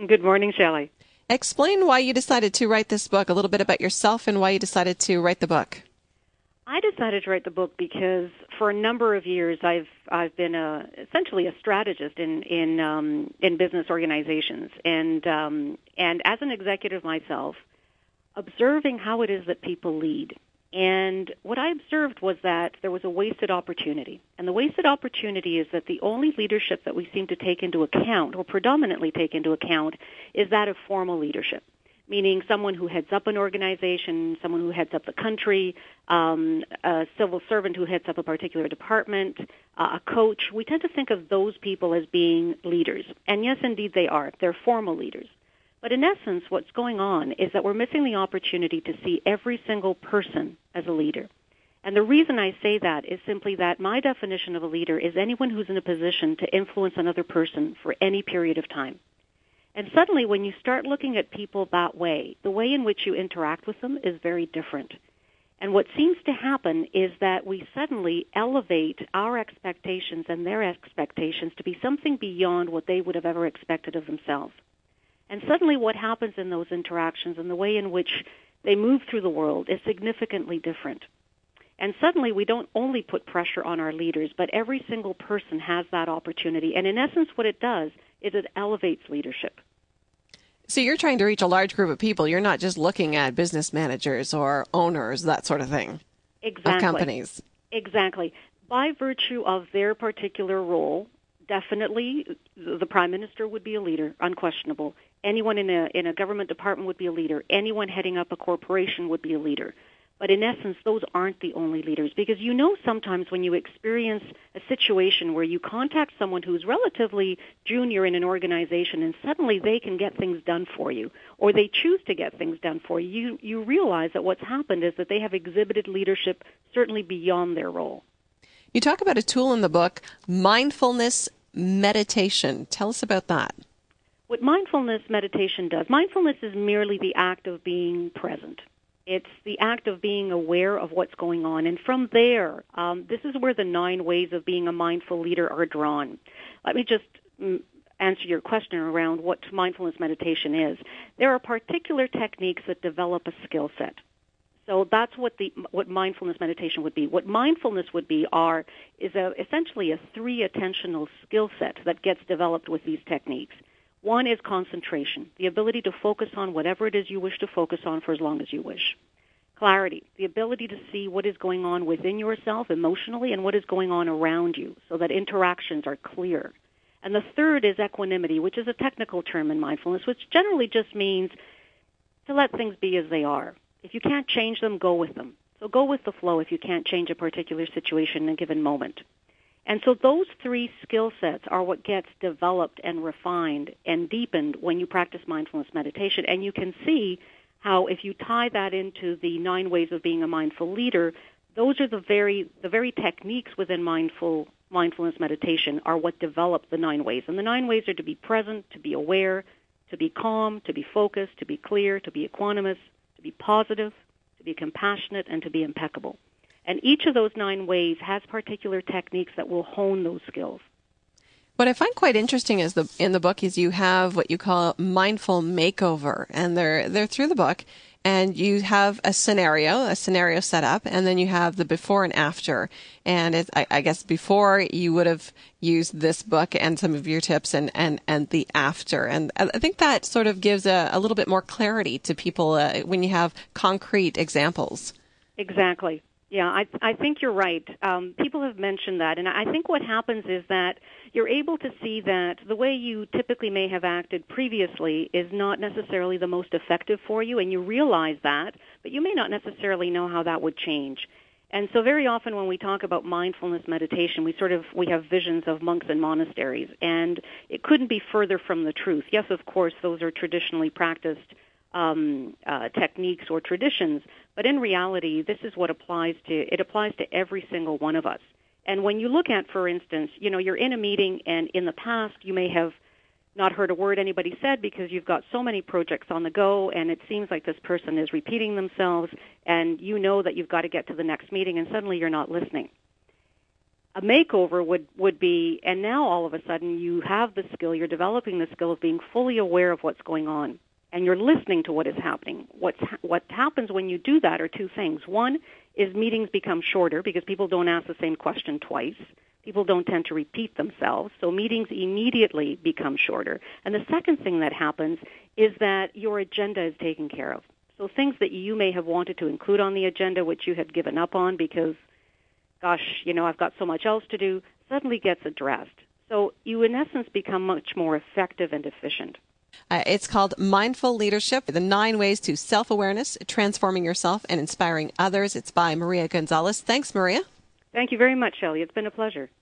Good morning, Shelley. Explain why you decided to write this book, a little bit about yourself and why you decided to write the book. I decided to write the book because for a number of years I've been essentially a strategist in business organizations, and as an executive myself, observing how it is that people lead. And what I observed was that there was a wasted opportunity. And the wasted opportunity is that the only leadership that we seem to take into account, or predominantly take into account, is that of formal leadership, meaning someone who heads up an organization, someone who heads up the country, a civil servant who heads up a particular department, a coach. We tend to think of those people as being leaders. And yes, indeed they are. They're formal leaders. But in essence, what's going on is that we're missing the opportunity to see every single person as a leader. And the reason I say that is simply that my definition of a leader is anyone who's in a position to influence another person for any period of time. And suddenly, when you start looking at people that way, the way in which you interact with them is very different. And what seems to happen is that we suddenly elevate our expectations and their expectations to be something beyond what they would have ever expected of themselves. And suddenly what happens in those interactions and the way in which they move through the world is significantly different. And suddenly we don't only put pressure on our leaders, but every single person has that opportunity. And in essence, what it does is it elevates leadership. So you're trying to reach a large group of people. You're not just looking at business managers or owners, that sort of thing, exactly. Of companies. Exactly. By virtue of their particular role, definitely the Prime Minister would be a leader, unquestionable. Anyone in a government department would be a leader. Anyone heading up a corporation would be a leader. But in essence, those aren't the only leaders, because you know sometimes when you experience a situation where you contact someone who's relatively junior in an organization and suddenly they can get things done for you, or they choose to get things done for you, you realize that what's happened is that they have exhibited leadership certainly beyond their role. You talk about a tool in the book, mindfulness meditation. Tell us about that. What mindfulness meditation does, mindfulness is merely the act of being present. It's the act of being aware of what's going on. And from there, this is where the 9 ways of being a mindful leader are drawn. Let me just answer your question around what mindfulness meditation is. There are particular techniques that develop a skill set. So that's what mindfulness meditation would be. What mindfulness would be is essentially a 3 attentional skill set that gets developed with these techniques. One is concentration, the ability to focus on whatever it is you wish to focus on for as long as you wish. Clarity, the ability to see what is going on within yourself emotionally and what is going on around you so that interactions are clear. And the third is equanimity, which is a technical term in mindfulness, which generally just means to let things be as they are. If you can't change them, go with them. So go with the flow if you can't change a particular situation in a given moment. And so those 3 skill sets are what gets developed and refined and deepened when you practice mindfulness meditation. And you can see how if you tie that into the 9 ways of being a mindful leader, those are the very techniques within mindfulness meditation are what develop the 9 ways. And the 9 ways are to be present, to be aware, to be calm, to be focused, to be clear, to be equanimous, to be positive, to be compassionate, and to be impeccable. And each of those 9 ways has particular techniques that will hone those skills. What I find quite interesting is in the book is you have what you call mindful makeover, and they're through the book, and you have a scenario set up, and then you have the before and after. And I guess before you would have used this book and some of your tips, and the after. And I think that sort of gives a little bit more clarity to people when you have concrete examples. Exactly. Yeah, I think you're right. People have mentioned that, and I think what happens is that you're able to see that the way you typically may have acted previously is not necessarily the most effective for you, and you realize that, but you may not necessarily know how that would change. And so very often when we talk about mindfulness meditation, we have visions of monks in monasteries, and it couldn't be further from the truth. Yes, of course, those are traditionally practiced techniques or traditions, but in reality, this is what applies to every single one of us. And when you look at, for instance, you're in a meeting, and in the past you may have not heard a word anybody said because you've got so many projects on the go, and it seems like this person is repeating themselves, and you know that you've got to get to the next meeting, and suddenly you're not listening. A makeover would be, and now all of a sudden you have the skill, you're developing the skill of being fully aware of what's going on, and you're listening to what is happening. What happens when you do that are two things. One is meetings become shorter because people don't ask the same question twice. People don't tend to repeat themselves, so meetings immediately become shorter. And the second thing that happens is that your agenda is taken care of. So things that you may have wanted to include on the agenda, which you had given up on because, gosh, I've got so much else to do, suddenly gets addressed. So you, in essence, become much more effective and efficient. It's called Mindful Leadership, The 9 Ways to Self-Awareness, Transforming Yourself and Inspiring Others. It's by Maria Gonzalez. Thanks, Maria. Thank you very much, Shelley. It's been a pleasure.